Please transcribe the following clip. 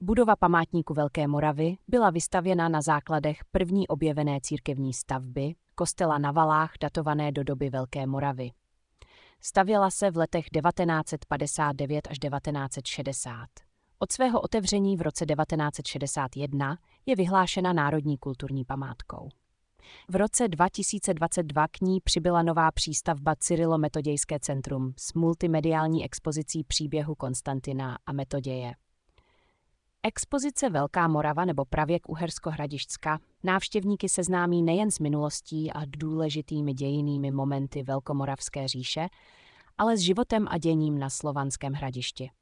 Budova památníku Velké Moravy byla vystavěna na základech první objevené církevní stavby, kostela na Valách datované do doby Velké Moravy. Stavěla se v letech 1959 až 1960. Od svého otevření v roce 1961 je vyhlášena národní kulturní památkou. V roce 2022 k ní přibyla nová přístavba Cyrilo-Metodějské centrum s multimediální expozicí příběhu Konstantina a Metoděje. Expozice Velká Morava nebo pravěk Uhersko-Hradišťska návštěvníky seznámí nejen s minulostí a důležitými dějinnými momenty Velkomoravské říše, ale s životem a děním na Slovanském Hradišti.